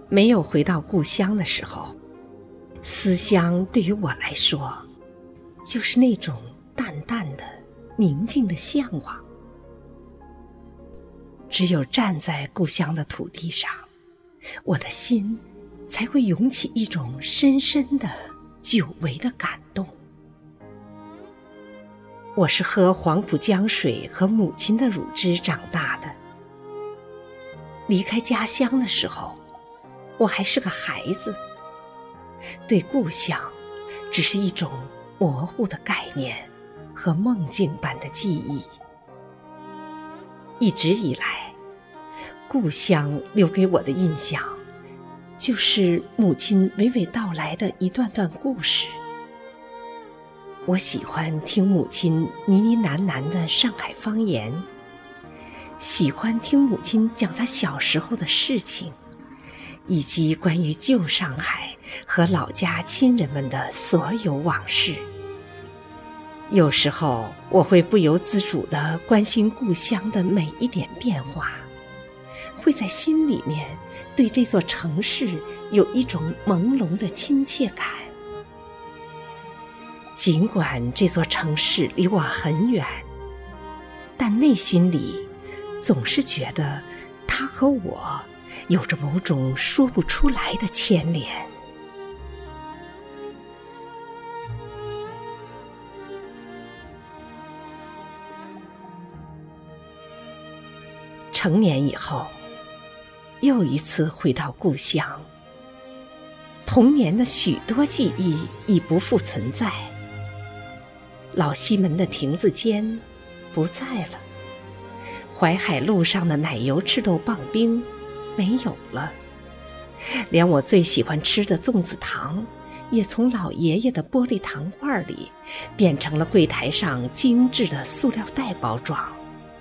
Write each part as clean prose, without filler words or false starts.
没有回到故乡的时候，思乡对于我来说，就是那种淡淡的、宁静的向往。只有站在故乡的土地上，我的心才会涌起一种深深的、久违的感动。我是喝黄浦江水和母亲的乳汁长大的。离开家乡的时候，我还是个孩子，对故乡只是一种模糊的概念和梦境般的记忆。一直以来，故乡留给我的印象，就是母亲娓娓道来的一段段故事。我喜欢听母亲呢呢喃喃的上海方言，喜欢听母亲讲她小时候的事情，以及关于旧上海和老家亲人们的所有往事。有时候我会不由自主地关心故乡的每一点变化，会在心里面对这座城市有一种朦胧的亲切感。尽管这座城市离我很远，但内心里总是觉得它和我有着某种说不出来的牵连。成年以后，又一次回到故乡，童年的许多记忆已不复存在。老西门的亭子间不在了，淮海路上的奶油赤豆棒冰没有了，连我最喜欢吃的粽子糖也从老爷爷的玻璃糖罐里变成了柜台上精致的塑料袋包装。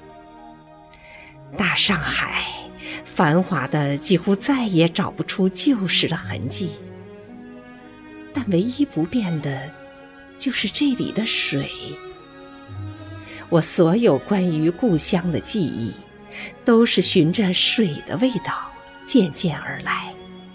大上海繁华的几乎再也找不出旧时的痕迹，但唯一不变的就是这里的水。我所有关于故乡的记忆，都是循着水的味道渐渐而来。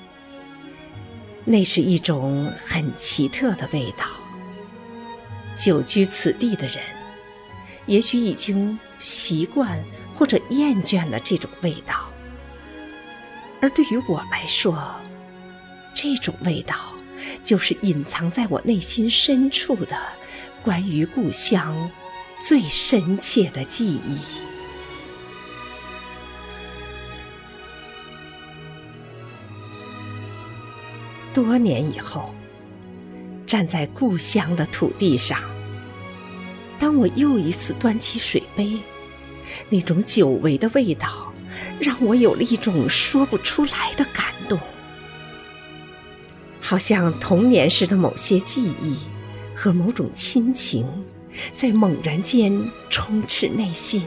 那是一种很奇特的味道。久居此地的人，也许已经习惯或者厌倦了这种味道，而对于我来说，这种味道就是隐藏在我内心深处的关于故乡最深切的记忆。多年以后，站在故乡的土地上，当我又一次端起水杯，那种久违的味道让我有了一种说不出来的感动，好像童年时的某些记忆和某种亲情在猛然间充斥内心。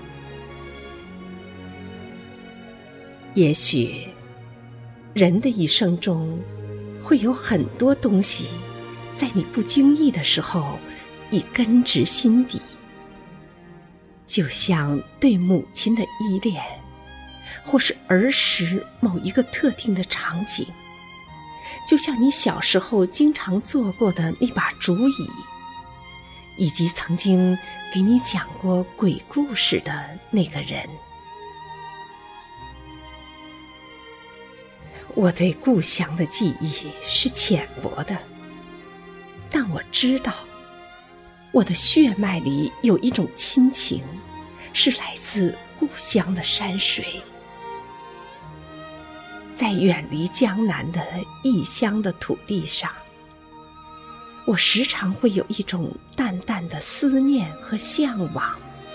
也许人的一生中会有很多东西在你不经意的时候已根植心底，就像对母亲的依恋，或是儿时某一个特定的场景，就像你小时候经常坐过的那把竹椅，以及曾经给你讲过鬼故事的那个人。我对故乡的记忆是浅薄的，但我知道我的血脉里有一种亲情，是来自故乡的山水。在远离江南的异乡的土地上，我时常会有一种淡淡的思念和向往。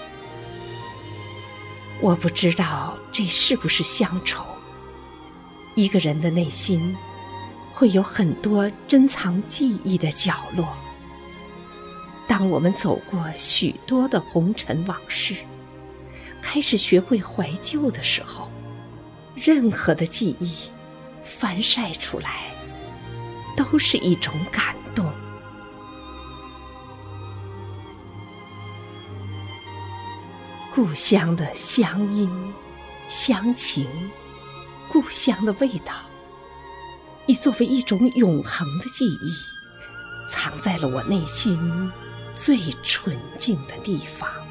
我不知道这是不是乡愁。一个人的内心会有很多珍藏记忆的角落。当我们走过许多的红尘往事，开始学会怀旧的时候，任何的记忆翻晒出来，都是一种感动。故乡的乡音、乡情，故乡的味道， 已作为一种永恒的记忆，藏在了我内心最纯净的地方。